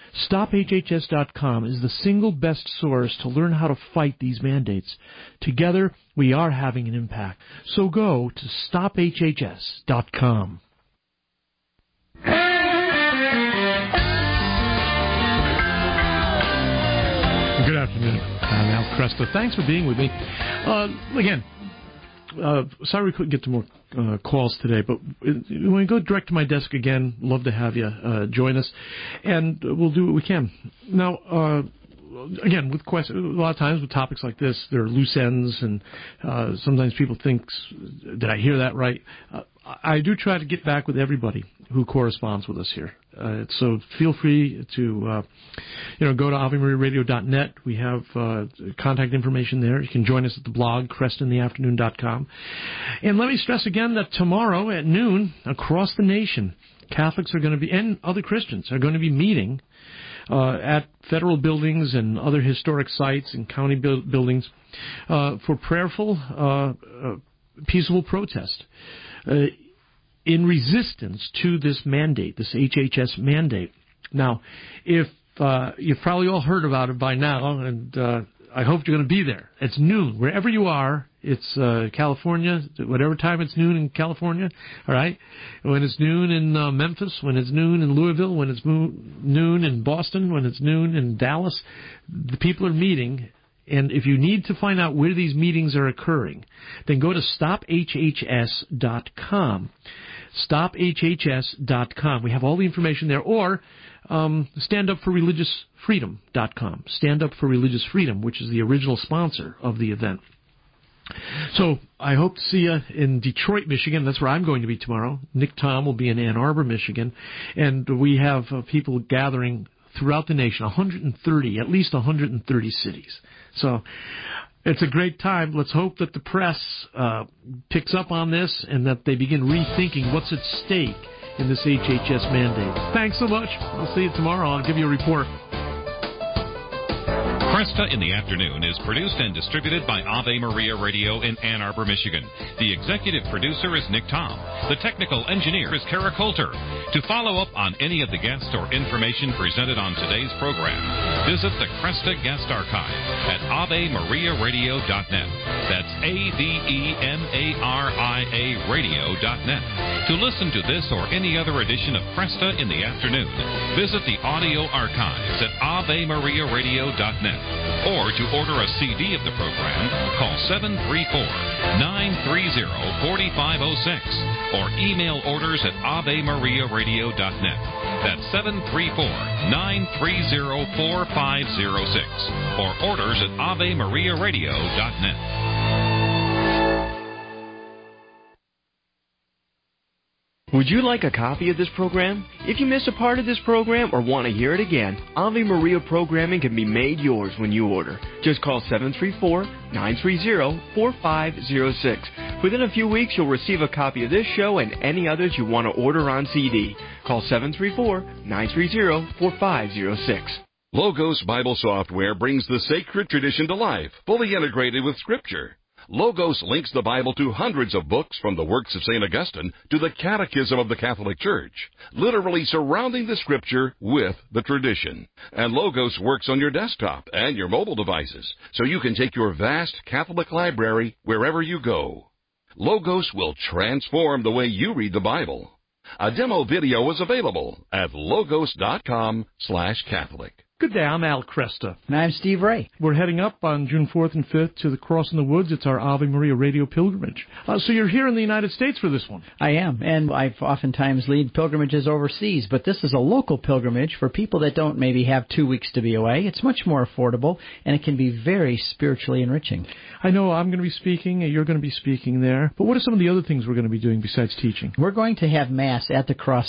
Stop H H S dot com is the single best source to learn how to fight these mandates. Together, we are having an impact. So go to Stop H H S dot com. Good afternoon. I'm Al Cresta. Thanks for being with me. Uh, again, uh, sorry we couldn't get to more uh, calls today, but when we go direct to my desk again, love to have you uh, join us, and we'll do what we can. Now, uh, again, with questions, a lot of times with topics like this, there are loose ends, and uh, sometimes people think, did I hear that right? Uh, I do try to get back with everybody who corresponds with us here. Uh, so feel free to, uh, you know, go to ave maria radio dot net. We have uh, contact information there. You can join us at the blog, crest in the afternoon dot com. And let me stress again that tomorrow at noon, across the nation, Catholics are going to be, and other Christians, are going to be meeting uh, at federal buildings and other historic sites and county bu- buildings uh, for prayerful, uh, uh, peaceful protest. Uh, in resistance to this mandate, this H H S mandate. Now, if uh, you've probably all heard about it by now, and uh, I hope you're going to be there. It's noon. Wherever you are, it's uh, California, whatever time it's noon in California, all right? When it's noon in uh, Memphis, when it's noon in Louisville, when it's mo- noon in Boston, when it's noon in Dallas, the people are meeting. And if you need to find out where these meetings are occurring, then go to stop H H S dot com. stop H H S dot com. We have all the information there. Or um, stand up for religious freedom dot com. Stand Up for Religious Freedom, which is the original sponsor of the event. So I hope to see you in Detroit, Michigan. That's where I'm going to be tomorrow. Nick Tom will be in Ann Arbor, Michigan. And we have uh, people gathering throughout the nation, one hundred thirty, at least one hundred thirty cities. So it's a great time. Let's hope that the press uh, picks up on this and that they begin rethinking what's at stake in this H H S mandate. Thanks so much. I'll see you tomorrow. I'll give you a report. Cresta in the Afternoon is produced and distributed by Ave Maria Radio in Ann Arbor, Michigan. The executive producer is Nick Tom. The technical engineer is Kara Coulter. To follow up on any of the guests or information presented on today's program, visit the Cresta Guest Archive at ave maria radio dot net. That's A V E M A R I A radio dot net. To listen to this or any other edition of Cresta in the Afternoon, visit the audio archives at ave maria radio dot net. Or to order a C D of the program, call seven three four, nine three zero, four five zero six or email orders at ave maria radio dot net. That's seven three four, nine three zero, four five zero six or orders at ave maria radio dot net. Would you like a copy of this program? If you miss a part of this program or want to hear it again, Ave Maria programming can be made yours when you order. Just call seven three four, nine three zero, four five zero six. Within a few weeks, you'll receive a copy of this show and any others you want to order on C D. Call seven three four, nine three zero, four five zero six. Logos Bible Software brings the sacred tradition to life, fully integrated with Scripture. Logos links the Bible to hundreds of books from the works of Saint Augustine to the Catechism of the Catholic Church, literally surrounding the Scripture with the tradition. And Logos works on your desktop and your mobile devices, so you can take your vast Catholic library wherever you go. Logos will transform the way you read the Bible. A demo video is available at logos dot com slash Catholic. Good day, I'm Al Cresta. And I'm Steve Ray. We're heading up on June fourth and fifth to the Cross in the Woods. It's our Ave Maria Radio pilgrimage. Uh, so you're here in the United States for this one? I am, and I've oftentimes lead pilgrimages overseas, but this is a local pilgrimage for people that don't maybe have two weeks to be away. It's much more affordable, and it can be very spiritually enriching. I know I'm going to be speaking, and you're going to be speaking there, but what are some of the other things we're going to be doing besides teaching? We're going to have Mass at the Cross